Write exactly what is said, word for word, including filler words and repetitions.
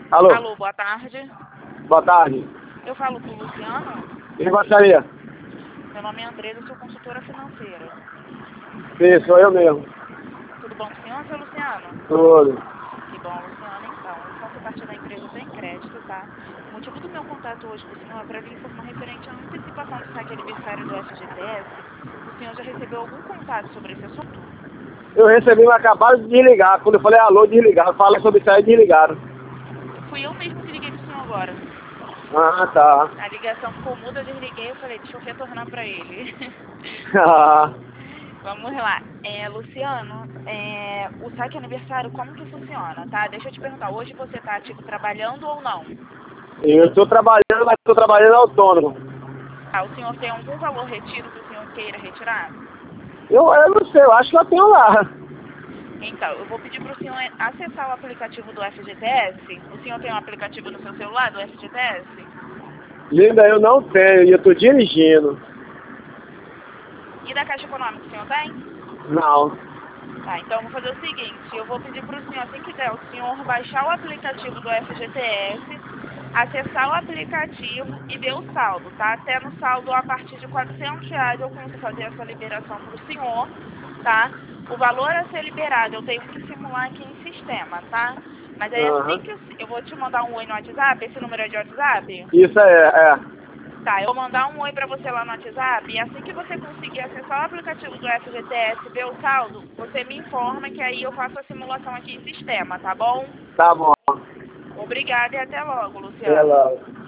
Alô? Alô, boa tarde. Boa tarde. Eu falo com o Luciano. Quem gostaria? Meu nome é Andresa, eu sou consultora financeira. Sim, sou eu mesmo. Tudo bom com o senhor, seu Luciano? Tudo. Que bom, Luciano. Então, eu faço parte da empresa Tem Crédito, tá? O motivo do meu contato hoje com o senhor é para lhe informar referente à antecipação do saque aniversário do F G T S. O senhor já recebeu algum contato sobre esse assunto? Eu recebi, mas acabaram de desligar. Quando eu falei alô, desligaram. Fala sobre isso aí, desligaram. Fui eu mesmo que liguei pro senhor agora. Ah, tá. A ligação ficou muda, eu desliguei e falei, deixa eu retornar para ele. Ah, Vamos lá. É, Luciano, é, o saque aniversário, como que funciona, tá? Deixa eu te perguntar, hoje você está ativo trabalhando ou não? eu estou trabalhando, mas estou trabalhando autônomo. Ah, o senhor tem algum valor retido que o senhor queira retirar? Eu, eu não sei, eu acho que eu tenho lá. Então, eu vou pedir para o senhor acessar o aplicativo do F G T S. O senhor tem um aplicativo no seu celular do F G T S? Linda, eu não tenho e eu estou dirigindo. E da Caixa Econômica o senhor tem? Não. Tá, então eu vou fazer o seguinte, eu vou pedir para o senhor, assim que der, o senhor baixar o aplicativo do F G T S, acessar o aplicativo e ver o saldo, tá? Até no saldo, a partir de quatrocentos reais, eu consigo fazer essa liberação para o senhor, tá? O valor a ser liberado, eu tenho que simular aqui em sistema, tá? Mas aí assim Aham. que eu, eu vou te mandar um oi no WhatsApp, esse número é de WhatsApp? Isso é, é. Tá, eu vou mandar um oi pra você lá no WhatsApp e assim que você conseguir acessar o aplicativo do F G T S, ver o saldo, você me informa que aí eu faço a simulação aqui em sistema, tá bom? Tá bom. Obrigada e até logo, Até Luciano. logo.